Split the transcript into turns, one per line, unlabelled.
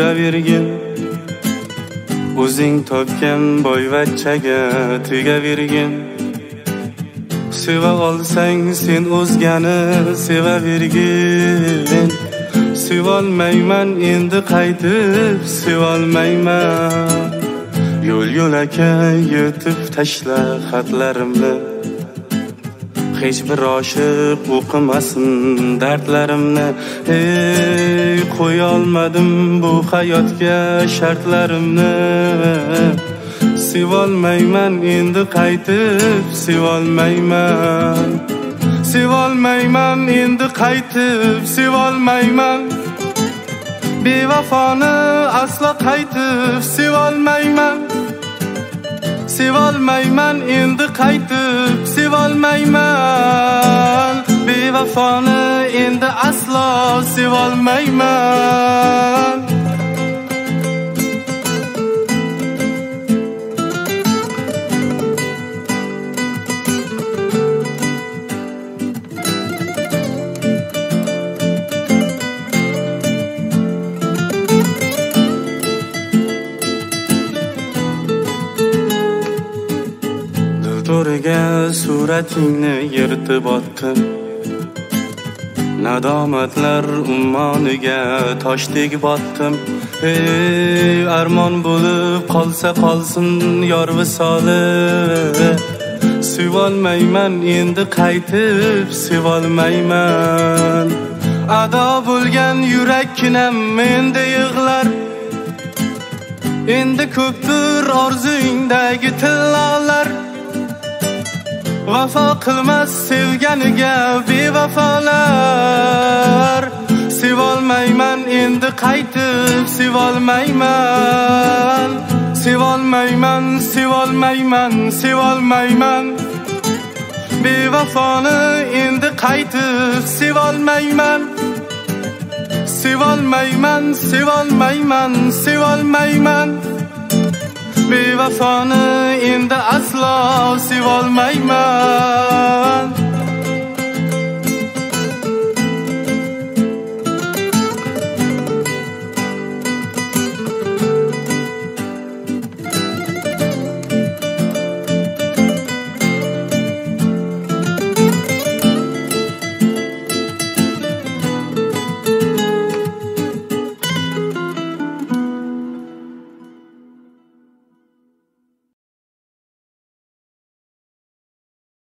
yuravergin. O'zing topgan boyvachchaga tegavergin. Seva olsang sen o'zgani sevavergin. Sevolmayman endi qaytib sevolmayman. Yo'l-yo'lakay yetib tashla xatlarimni. Hech bir oshiq o'qimasin dardlarimni. Ey, qo'ya olmadim bu hayotga shartlarimni. Sevolmayman endi qaytib sevolmayman. Sevolmayman endi qaytib sevolmayman. Bevafoni aslo qaytib sevolmayman. Sevolmayman endi qaytib sevolmayman. Bevafoni endi aslo sevolmayman. To'riga suratingni yirtib otdim. Nadomatlar ummoniga toshdek botdim. Ey, armon bo'lib qolsa qolsin yor visoli. Sevolmayman endi qaytib sevolmayman. Ado bo'lgan yurakkinam menda yig'lar. Endi ko'pdir orzungdagi tillolar. Vafo qilmas sevganiga bevafolar. Sevolmayman endi qaytib sevolmayman. Sevolmayman, sevolmayman, sevolmayman. Bevafoni endi qaytib sevolmayman. Sevolmayman, sevolmayman, sevolmayman. Bevafoni endi aslo sevolmayman.